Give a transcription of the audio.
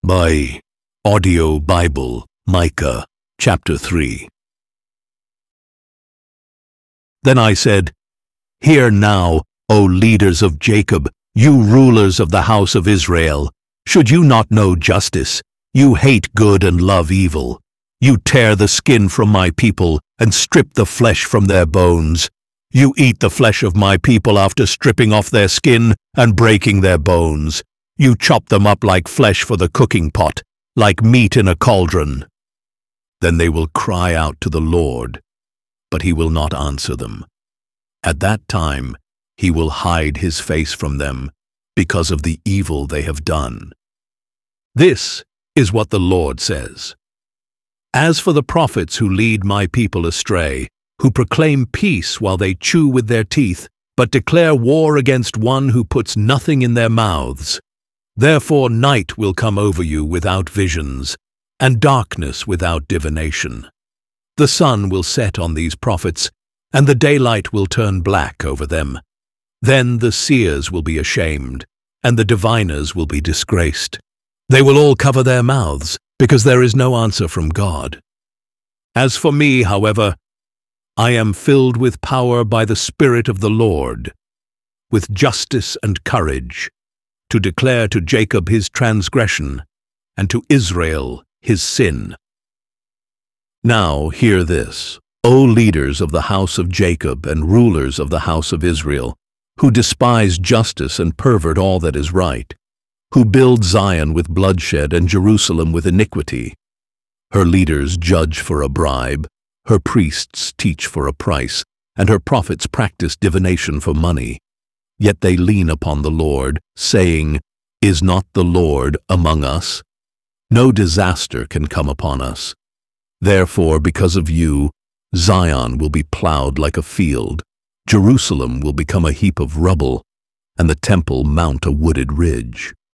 My audio Bible, Micah, chapter 3. Then I said, Hear now, O leaders of Jacob, you rulers of the house of Israel. Should you not know justice? You hate good and love evil. You tear the skin from my people and strip the flesh from their bones. You eat the flesh of my people after stripping off their skin and breaking their bones. You chop them up like flesh for the cooking pot, like meat in a cauldron. Then they will cry out to the Lord, but he will not answer them. At that time he will hide his face from them because of the evil they have done. This is what the Lord says. As for the prophets who lead my people astray, who proclaim peace while they chew with their teeth, but declare war against one who puts nothing in their mouths, therefore night will come over you without visions, and darkness without divination. The sun will set on these prophets, and the daylight will turn black over them. Then the seers will be ashamed, and the diviners will be disgraced. They will all cover their mouths, because there is no answer from God. As for me, however, I am filled with power by the Spirit of the Lord, with justice and courage, to declare to Jacob his transgression, and to Israel his sin. Now hear this, O leaders of the house of Jacob and rulers of the house of Israel, who despise justice and pervert all that is right, who build Zion with bloodshed and Jerusalem with iniquity. Her leaders judge for a bribe, her priests teach for a price, and her prophets practice divination for money. Yet they lean upon the Lord, saying, Is not the Lord among us? No disaster can come upon us. Therefore, because of you, Zion will be plowed like a field, Jerusalem will become a heap of rubble, and the temple mount a wooded ridge.